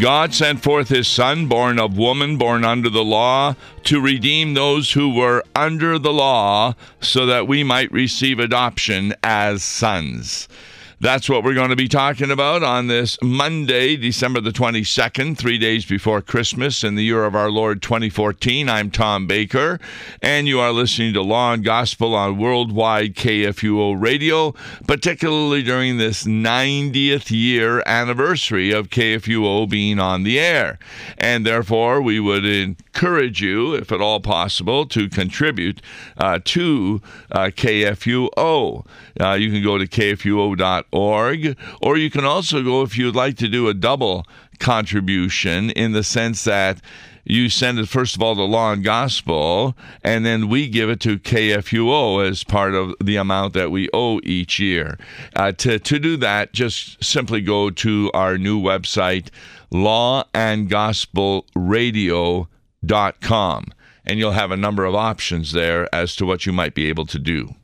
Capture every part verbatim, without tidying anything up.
God sent forth his Son, born of woman, born under the law, to redeem those who were under the law, so that we might receive adoption as sons. That's what we're going to be talking about on this Monday, December the twenty-second, three days before Christmas in the year of our Lord twenty fourteen. I'm Tom Baker, and you are listening to Law and Gospel on Worldwide K F U O Radio, particularly during this ninetieth year anniversary of K F U O being on the air. And therefore, we would encourage you, if at all possible, to contribute uh, to uh, K F U O. Uh, you can go to K F U O dot org, or you can also go, if you'd like to do a double contribution, in the sense that you send it, first of all, to Law and Gospel, and then we give it to K F U O as part of the amount that we owe each year. Uh, to, to do that, just simply go to our new website, law and gospel radio dot com, and you'll have a number of options there as to what you might be able to do.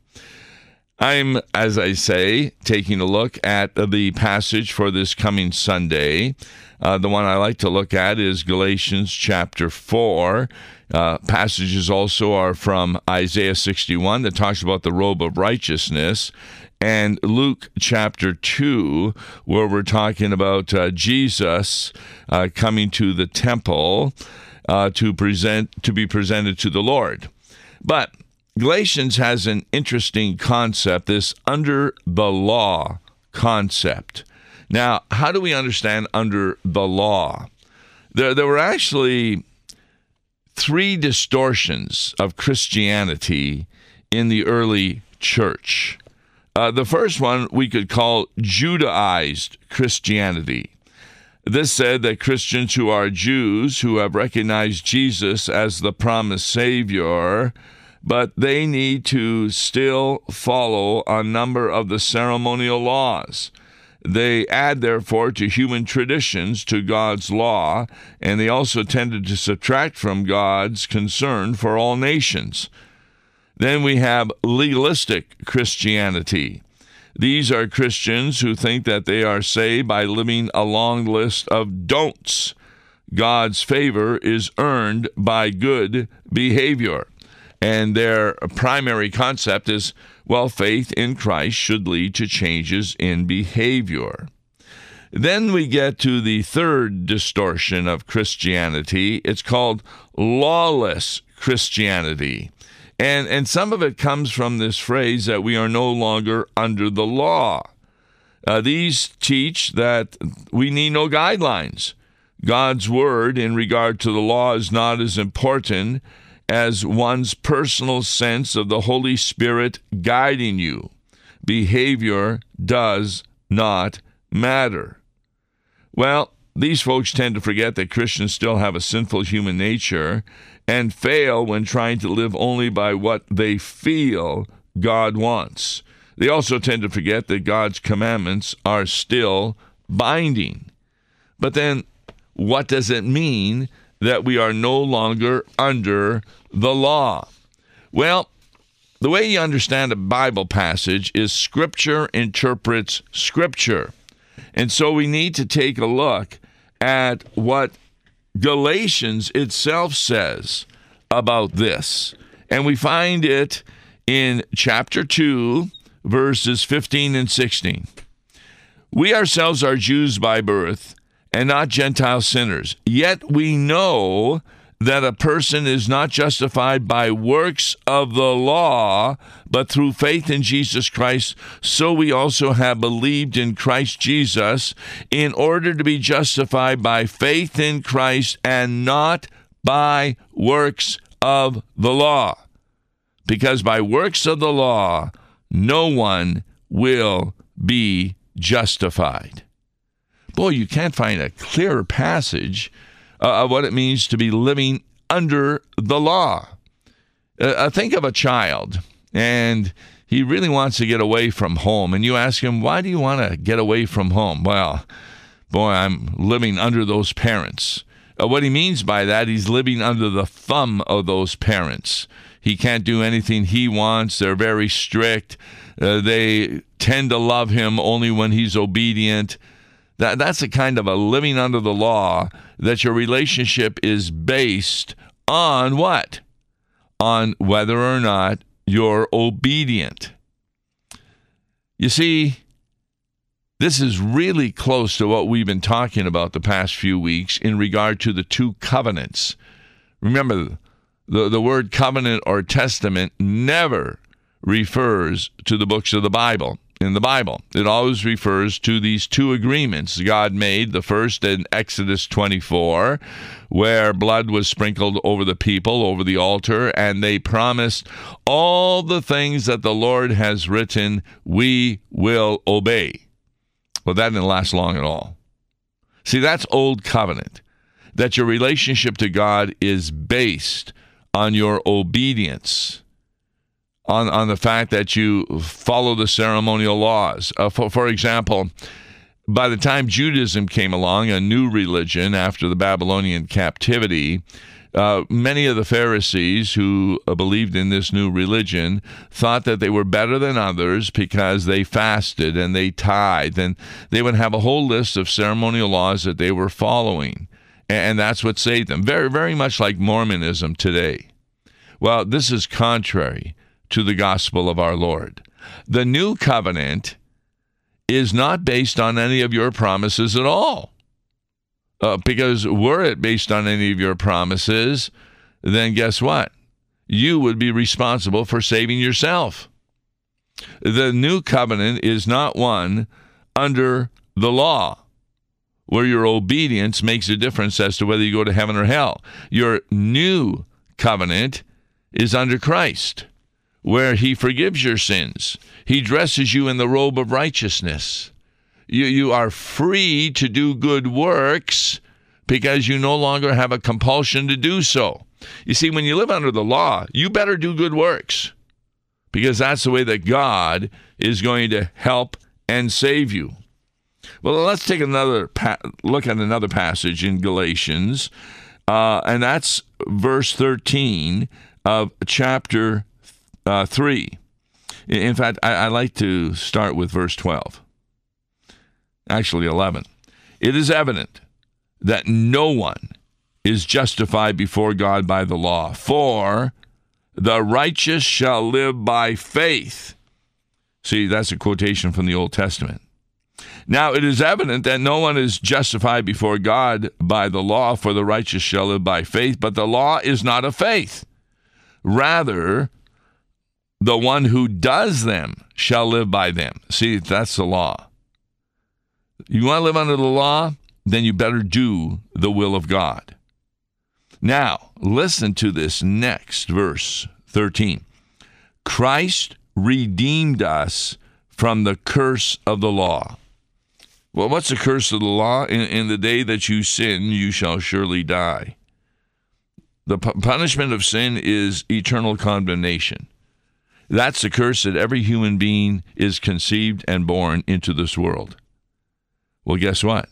I'm, as I say, taking a look at the passage for this coming Sunday. Uh, the one I like to look at is Galatians chapter four. Uh, passages also are from Isaiah sixty-one that talks about the robe of righteousness, and Luke chapter two, where we're talking about uh, Jesus uh, coming to the temple uh, to present to be presented to the Lord. But Galatians has an interesting concept, this under the law concept. Now, how do we understand under the law? There, there were actually three distortions of Christianity in the early church. Uh, the first one we could call Judaized Christianity. This said that Christians who are Jews, who have recognized Jesus as the promised Savior, but they need to still follow a number of the ceremonial laws. They add, therefore, to human traditions to God's law, and they also tended to subtract from God's concern for all nations. Then we have legalistic Christianity. These are Christians who think that they are saved by living a long list of don'ts. God's favor is earned by good behavior. And their primary concept is, well, faith in Christ should lead to changes in behavior. Then we get to the third distortion of Christianity. It's called lawless Christianity. And, and some of it comes from this phrase that we are no longer under the law. Uh, these teach that we need no guidelines. God's word in regard to the law is not as important as one's personal sense of the Holy Spirit guiding you. Behavior does not matter. Well, these folks tend to forget that Christians still have a sinful human nature and fail when trying to live only by what they feel God wants. They also tend to forget that God's commandments are still binding. But then, what does it mean that we are no longer under the law? Well, the way you understand a Bible passage is Scripture interprets Scripture. And so we need to take a look at what Galatians itself says about this. And we find it in chapter two, verses fifteen and sixteen. We ourselves are Jews by birth, and not Gentile sinners. Yet we know that a person is not justified by works of the law, but through faith in Jesus Christ. So we also have believed in Christ Jesus in order to be justified by faith in Christ and not by works of the law. Because by works of the law, no one will be justified. Boy, you can't find a clearer passage uh, of what it means to be living under the law. Uh, think of a child, and he really wants to get away from home, and you ask him, why do you want to get away from home? Well, boy, I'm living under those parents. Uh, what he means by that, he's living under the thumb of those parents. He can't do anything he wants. They're very strict. Uh, they tend to love him only when he's obedient. That, that's a kind of a living under the law, that your relationship is based on what? On whether or not you're obedient. You see, this is really close to what we've been talking about the past few weeks in regard to the two covenants. Remember, the, the word covenant or testament never refers to the books of the Bible. In the Bible, it always refers to these two agreements God made, the first in Exodus twenty-four, where blood was sprinkled over the people, over the altar, and they promised all the things that the Lord has written, we will obey. Well, that didn't last long at all. See, that's old covenant, that your relationship to God is based on your obedience, on, on the fact that you follow the ceremonial laws. Uh, for, for example, by the time Judaism came along, a new religion after the Babylonian captivity, uh, many of the Pharisees who uh, believed in this new religion thought that they were better than others because they fasted and they tithed, and they would have a whole list of ceremonial laws that they were following. And that's what saved them. Very, very much like Mormonism today. Well, this is contrary to the gospel of our Lord. The new covenant is not based on any of your promises at all. Uh, because were it based on any of your promises, then guess what? You would be responsible for saving yourself. The new covenant is not one under the law, where your obedience makes a difference as to whether you go to heaven or hell. Your new covenant is under Christ, where he forgives your sins. He dresses you in the robe of righteousness. You, you are free to do good works because you no longer have a compulsion to do so. You see, when you live under the law, you better do good works, because that's the way that God is going to help and save you. Well, let's take another pa- look at another passage in Galatians, uh, and that's verse thirteen of chapter uh, three. In fact, I, I like to start with verse twelve. Actually, eleven. It is evident that no one is justified before God by the law, for the righteous shall live by faith. See, that's a quotation from the Old Testament. Now, it is evident that no one is justified before God by the law, for the righteous shall live by faith, but the law is not of faith. Rather, the one who does them shall live by them. See, that's the law. You want to live under the law? Then you better do the will of God. Now, listen to this next verse, thirteen. Christ redeemed us from the curse of the law. Well, what's the curse of the law? In, in the day that you sin, you shall surely die. The p- punishment of sin is eternal condemnation. That's the curse that every human being is conceived and born into this world. Well, guess what?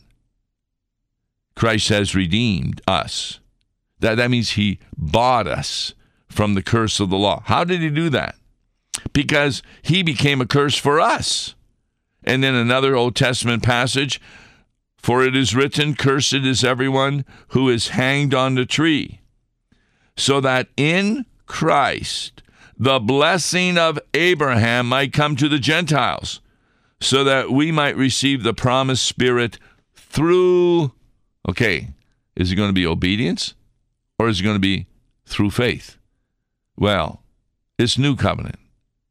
Christ has redeemed us. That, that means he bought us from the curse of the law. How did he do that? Because he became a curse for us. And then another Old Testament passage, for it is written, cursed is everyone who is hanged on the tree, so that in Christ the blessing of Abraham might come to the Gentiles, so that we might receive the promised Spirit through, okay, is it going to be obedience or is it going to be through faith? Well, it's new covenant.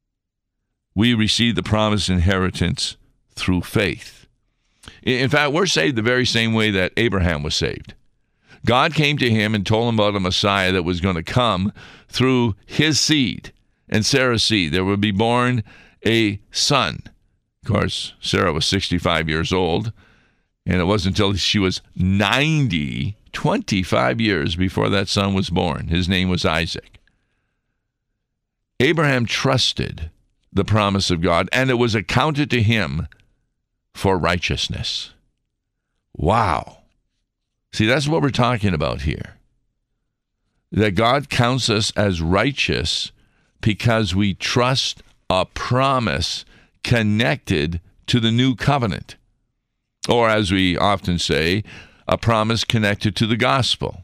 We receive the promised inheritance through faith. In fact, we're saved the very same way that Abraham was saved. God came to him and told him about a Messiah that was going to come through his seed and Sarah's seed. There would be born a son. Of course, Sarah was sixty-five years old, and it wasn't until she was ninety, twenty-five years before that son was born. His name was Isaac. Abraham trusted the promise of God, and it was accounted to him for righteousness. Wow. See, that's what we're talking about here. That God counts us as righteous because we trust a promise connected to the new covenant. or as we often say, a promise connected to the gospel.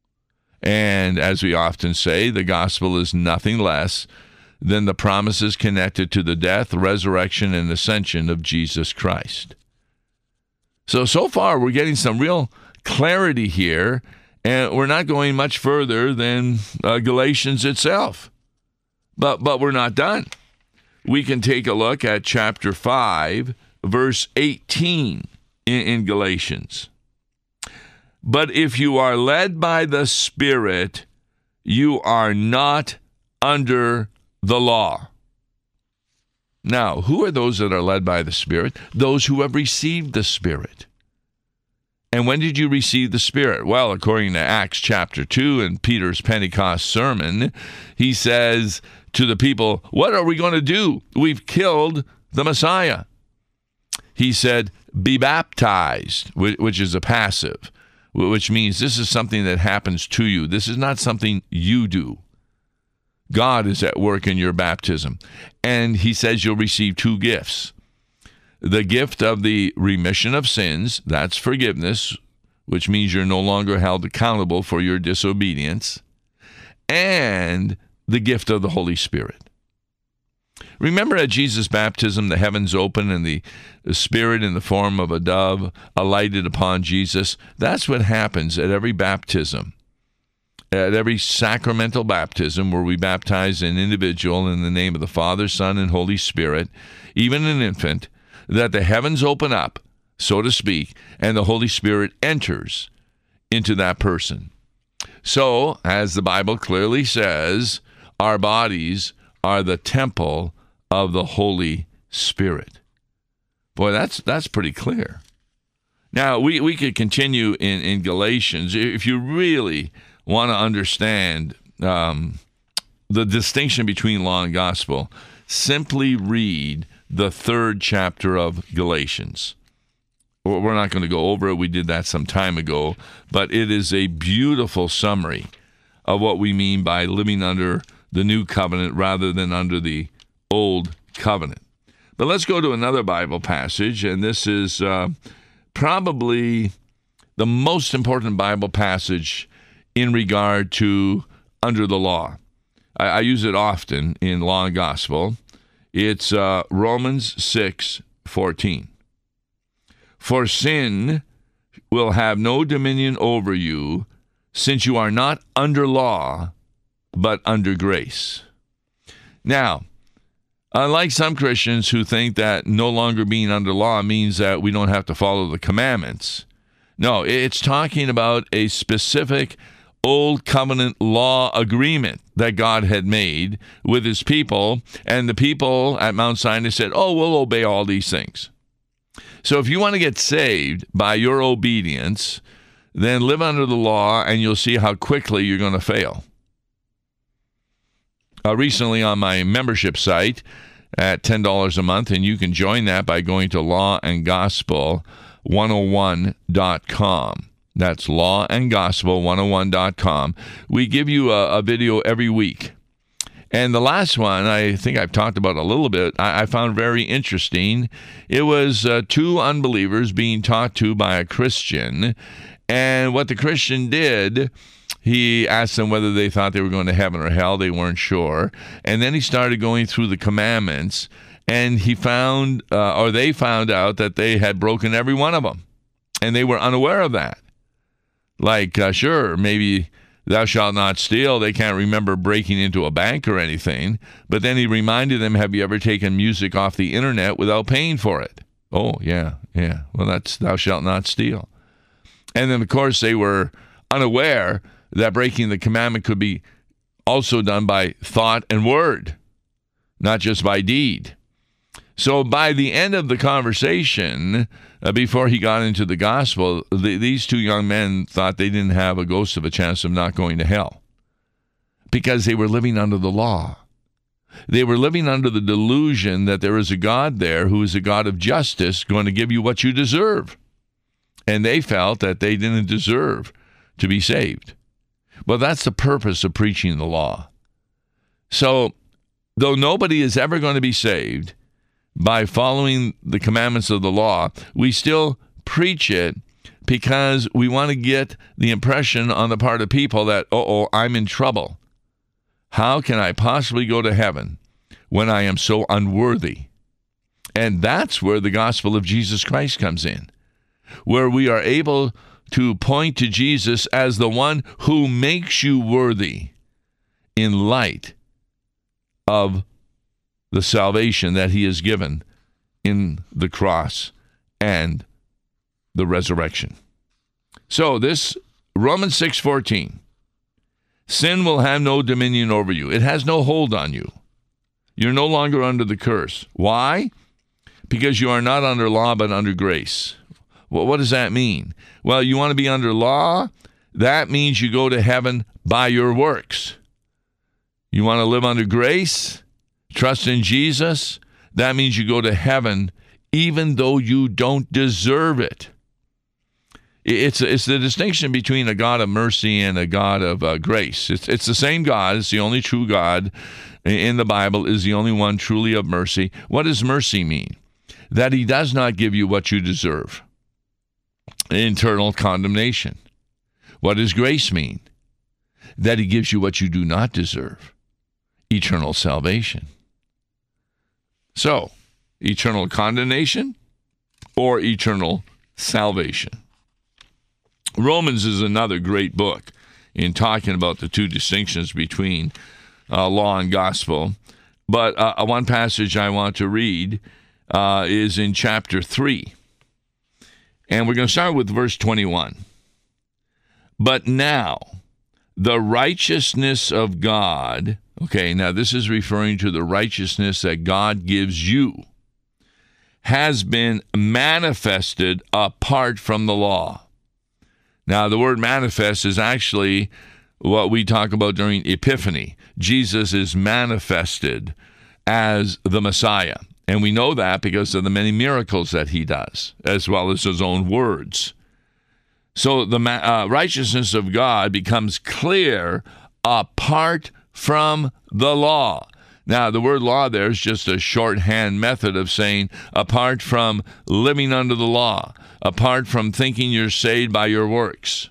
And as we often say, the gospel is nothing less than the promises connected to the death, resurrection, and ascension of Jesus Christ. So, so far, we're getting some real clarity here, and we're not going much further than uh, Galatians itself. But, but we're not done. We can take a look at chapter five, verse eighteen in, in Galatians. But if you are led by the Spirit, you are not under the law. Now, who are those that are led by the Spirit? Those who have received the Spirit. And when did you receive the Spirit? Well, according to Acts chapter two and Peter's Pentecost sermon, he says to the people, what are we going to do? We've killed the Messiah. He said, be baptized, which is a passive, which means this is something that happens to you. This is not something you do. God is at work in your baptism. And he says you'll receive two gifts. The gift of the remission of sins, that's forgiveness, which means you're no longer held accountable for your disobedience, and the gift of the Holy Spirit. Remember at Jesus' baptism, the heavens opened and the, the Spirit in the form of a dove alighted upon Jesus. That's what happens at every baptism. At every sacramental baptism where we baptize an individual in the name of the Father, Son, and Holy Spirit, even an infant, that the heavens open up, so to speak, and the Holy Spirit enters into that person. So, as the Bible clearly says, our bodies are the temple of the Holy Spirit. Boy, that's that's pretty clear. Now, we, we could continue in, in Galatians. If you really want to understand um, the distinction between law and gospel, simply read the third chapter of Galatians. We're not going to go over it. We did that some time ago, but it is a beautiful summary of what we mean by living under the new covenant rather than under the old covenant. But let's go to another Bible passage, and this is uh, probably the most important Bible passage in regard to under the law. I, I use it often in Law and Gospel. It's uh, Romans six fourteen. For sin will have no dominion over you, since you are not under law, but under grace. Now, unlike some Christians who think that no longer being under law means that we don't have to follow the commandments, no, it's talking about a specific Old Covenant law agreement that God had made with his people, and the people at Mount Sinai said, oh, we'll obey all these things. So if you want to get saved by your obedience, then live under the law, and you'll see how quickly you're going to fail. Uh, recently on my membership site at ten dollars a month, and you can join that by going to law and gospel one oh one dot com. That's law and gospel one oh one dot com. We give you a, a video every week. And the last one, I think I've talked about a little bit, I, I found very interesting. It was uh, two unbelievers being taught to by a Christian. And what the Christian did, he asked them whether they thought they were going to heaven or hell. They weren't sure. And then he started going through the commandments, and he found, uh, or they found out that they had broken every one of them. And they were unaware of that. Like, uh, sure, maybe thou shalt not steal. They can't remember breaking into a bank or anything. But then he reminded them, have you ever taken music off the internet without paying for it? Oh, yeah, yeah. Well, that's thou shalt not steal. And then, of course, they were unaware that breaking the commandment could be also done by thought and word, not just by deed. So by the end of the conversation, uh, before he got into the gospel, the, these two young men thought they didn't have a ghost of a chance of not going to hell because they were living under the law. They were living under the delusion that there is a God there who is a God of justice going to give you what you deserve. And they felt that they didn't deserve to be saved. Well, that's the purpose of preaching the law. So, though nobody is ever going to be saved by following the commandments of the law, we still preach it because we want to get the impression on the part of people that, uh-oh, I'm in trouble. How can I possibly go to heaven when I am so unworthy? And that's where the gospel of Jesus Christ comes in, where we are able to point to Jesus as the one who makes you worthy in light of the salvation that he has given in the cross and the resurrection. So this Romans six fourteen, sin will have no dominion over you. It has no hold on you. You're no longer under the curse. Why? Because you are not under law, but under grace. Well, what does that mean? Well, you want to be under law? That means you go to heaven by your works. You want to live under grace? Trust in Jesus? That means you go to heaven even though you don't deserve it. It's, it's the distinction between a God of mercy and a God of uh, grace. It's, it's the same God. It's the only true God in the Bible, is the only one truly of mercy. What does mercy mean? That he does not give you what you deserve. Eternal condemnation. What does grace mean? That he gives you what you do not deserve. Eternal salvation. So, eternal condemnation or eternal salvation. Romans is another great book in talking about the two distinctions between uh, law and gospel. But uh, one passage I want to read uh, is in chapter three. And we're going to start with verse twenty-one. But now, the righteousness of God, okay, now this is referring to the righteousness that God gives you, has been manifested apart from the law. Now, the word manifest is actually what we talk about during Epiphany. Jesus is manifested as the Messiah. And we know that because of the many miracles that he does, as well as his own words. So the uh, righteousness of God becomes clear apart from the law. Now, the word law there is just a shorthand method of saying apart from living under the law, apart from thinking you're saved by your works.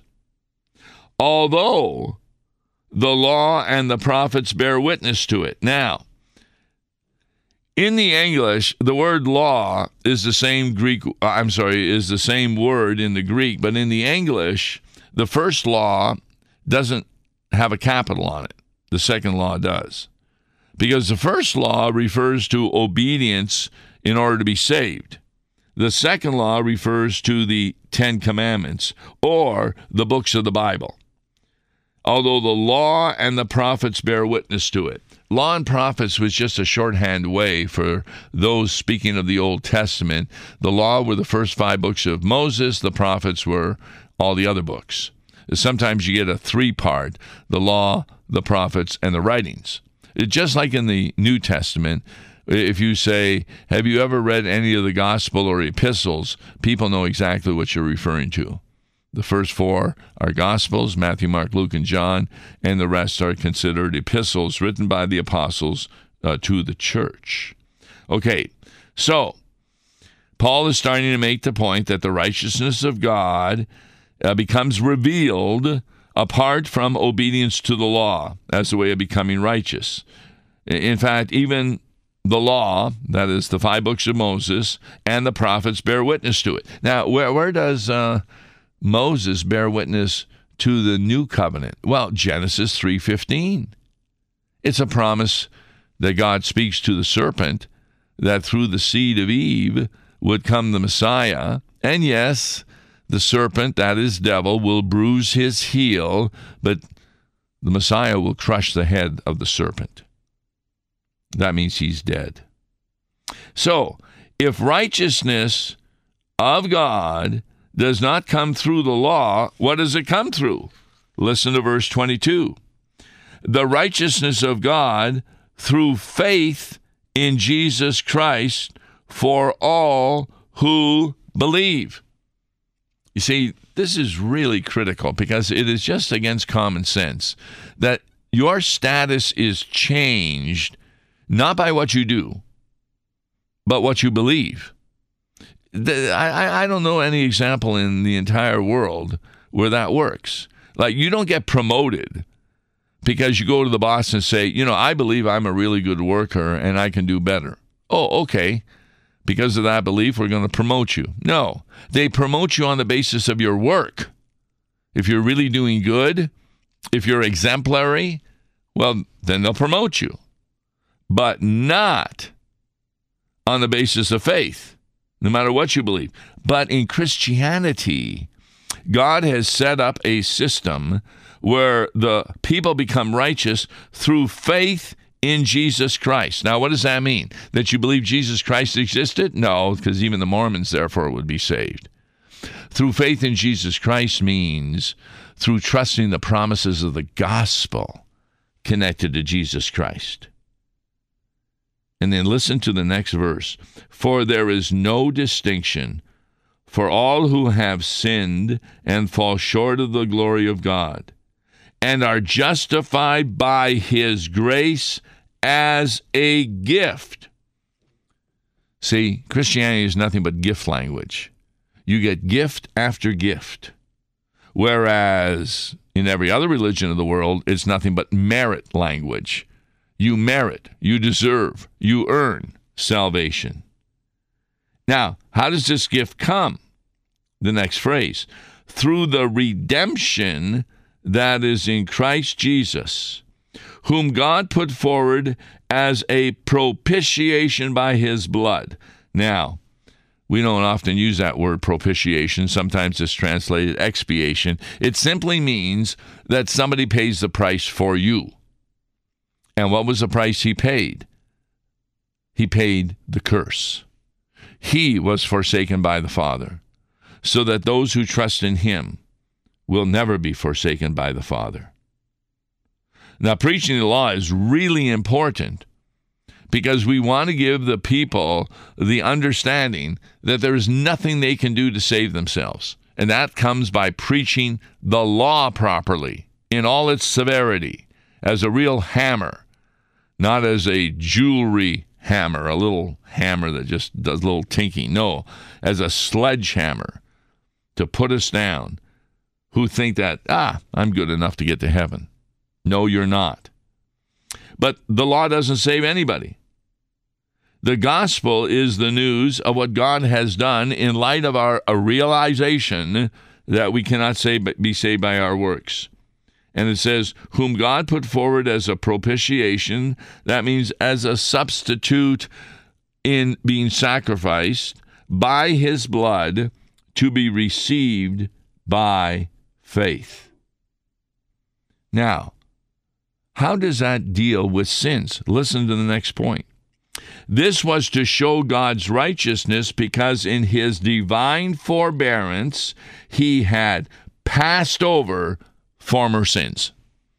Although the law and the prophets bear witness to it. Now, in the English, the word law is the same Greek, I'm sorry, is the same word in the Greek, but in the English, the first law doesn't have a capital on it. The second law does. Because the first law refers to obedience in order to be saved. The second law refers to the Ten Commandments or the books of the Bible. Although the law and the prophets bear witness to it. Law and prophets was just a shorthand way for those speaking of the Old Testament. The law were the first five books of Moses. The prophets were all the other books. Sometimes you get a three-part, the law, the prophets, and the writings. It, just like in the New Testament, if you say, have you ever read any of the gospel or epistles, people know exactly what you're referring to. The first four are Gospels, Matthew, Mark, Luke, and John, and the rest are considered epistles written by the apostles uh, to the church. Okay, so Paul is starting to make the point that the righteousness of God uh, becomes revealed apart from obedience to the law as a way of becoming righteous. In fact, even the law, that is the five books of Moses, and the prophets bear witness to it. Now, where, where does Uh, Moses bear witness to the new covenant? Well, Genesis three fifteen. It's a promise that God speaks to the serpent that through the seed of Eve would come the Messiah. And yes, the serpent, that is devil, will bruise his heel, but the Messiah will crush the head of the serpent. That means he's dead. So, if righteousness of God does not come through the law, what does it come through? Listen to verse twenty-two. The righteousness of God through faith in Jesus Christ for all who believe. You see, this is really critical because it is just against common sense that your status is changed not by what you do, but what you believe. The, I, I don't know any example in the entire world where that works. Like, you don't get promoted because you go to the boss and say, you know, I believe I'm a really good worker and I can do better. Oh, okay. Because of that belief, we're going to promote you. No, they promote you on the basis of your work. If you're really doing good, if you're exemplary, well, then they'll promote you. But not on the basis of faith, no matter what you believe. But in Christianity, God has set up a system where the people become righteous through faith in Jesus Christ. Now, what does that mean? That you believe Jesus Christ existed? No, because even the Mormons, therefore, would be saved. Through faith in Jesus Christ means through trusting the promises of the gospel connected to Jesus Christ. And then listen to the next verse. For there is no distinction, for all who have sinned and fall short of the glory of God, and are justified by his grace as a gift. See, Christianity is nothing but gift language. You get gift after gift. Whereas in every other religion of the world, it's nothing but merit language. You merit, you deserve, you earn salvation. Now, how does this gift come? The next phrase, through the redemption that is in Christ Jesus, whom God put forward as a propitiation by his blood. Now, we don't often use that word propitiation. Sometimes it's translated expiation. It simply means that somebody pays the price for you. And what was the price he paid? He paid the curse. He was forsaken by the Father, so that those who trust in him will never be forsaken by the Father. Now, preaching the law is really important because we want to give the people the understanding that there is nothing they can do to save themselves. And that comes by preaching the law properly in all its severity, as a real hammer, not as a jewelry hammer, a little hammer that just does a little tinking. No, as a sledgehammer to put us down who think that, ah, I'm good enough to get to heaven. No, you're not. But the law doesn't save anybody. The gospel is the news of what God has done in light of our a realization that we cannot save, be saved by our works. And it says, whom God put forward as a propitiation, that means as a substitute in being sacrificed by his blood to be received by faith. Now, how does that deal with sins? Listen to the next point. This was to show God's righteousness because in his divine forbearance, he had passed over former sins.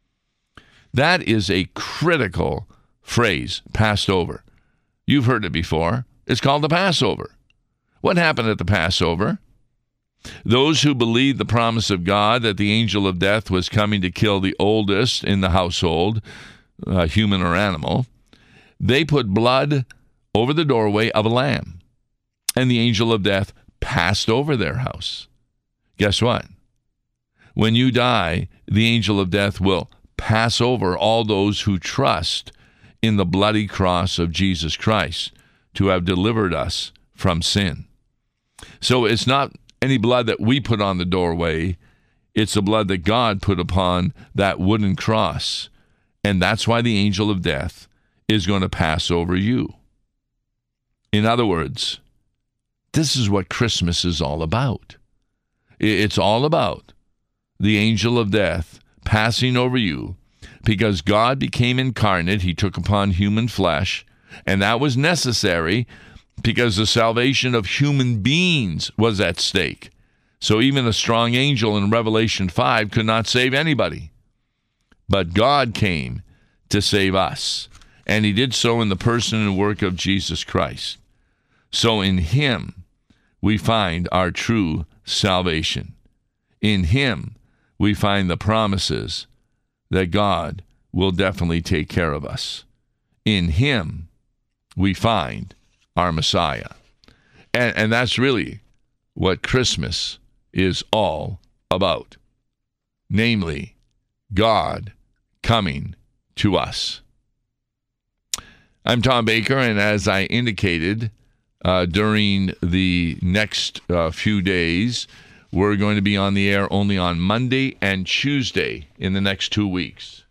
That is a critical phrase, passed over. You've heard it before. It's called the Passover. What happened at the Passover? Those who believed the promise of God that the angel of death was coming to kill the oldest in the household, uh, human or animal, they put blood over the doorway of a lamb, and the angel of death passed over their house. Guess what? When you die, the angel of death will pass over all those who trust in the bloody cross of Jesus Christ to have delivered us from sin. So it's not any blood that we put on the doorway. It's the blood that God put upon that wooden cross. And that's why the angel of death is going to pass over you. In other words, this is what Christmas is all about. It's all about the angel of death passing over you because God became incarnate. He took upon human flesh, and that was necessary because the salvation of human beings was at stake. So even a strong angel in Revelation five could not save anybody. But God came to save us, and he did so in the person and work of Jesus Christ. So in him we find our true salvation. In him we find the promises that God will definitely take care of us. In him we find our Messiah. And, and that's really what Christmas is all about. Namely, God coming to us. I'm Tom Baker, and as I indicated uh, during the next uh, few days, we're going to be on the air only on Monday and Tuesday in the next two weeks.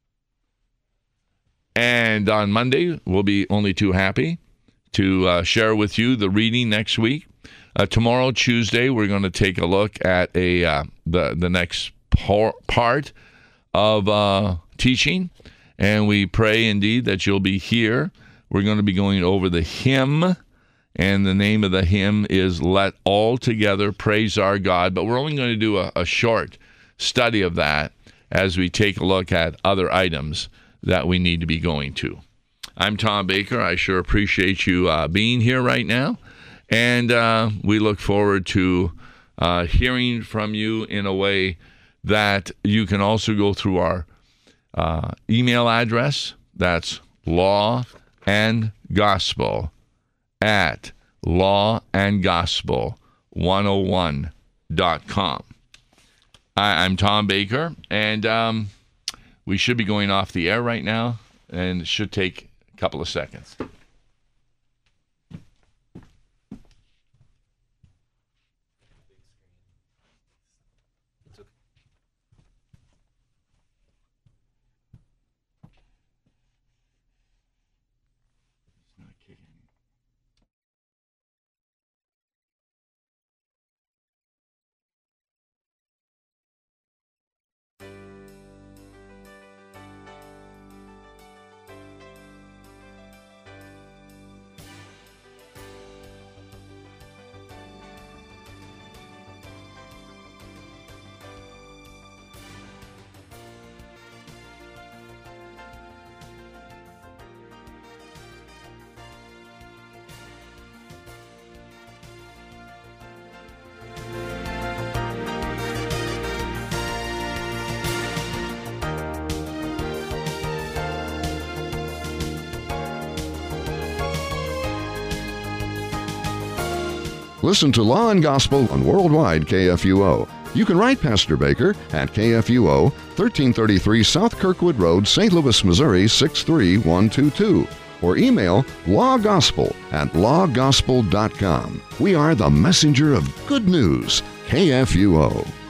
And on Monday, we'll be only too happy to uh, share with you the reading next week. Uh, tomorrow, Tuesday, we're going to take a look at a uh, the, the next par- part of uh, teaching. And we pray indeed that you'll be here. We're going to be going over the hymn, and the name of the hymn is Let All Together Praise Our God. But we're only going to do a, a short study of that as we take a look at other items that we need to be going to. I'm Tom Baker. I sure appreciate you uh, being here right now. And uh, we look forward to uh, hearing from you in a way that you can also go through our Uh, email address. That's law and gospel at law and gospel one oh one dot com. I, I'm Tom Baker, and um, we should be going off the air right now, and it should take a couple of seconds. Listen to Law and Gospel on Worldwide K F U O. You can write Pastor Baker at K F U O, thirteen thirty-three South Kirkwood Road, Saint Louis, Missouri, six three one two two. Or email lawgospel at law gospel dot com. We are the messenger of good news, K F U O.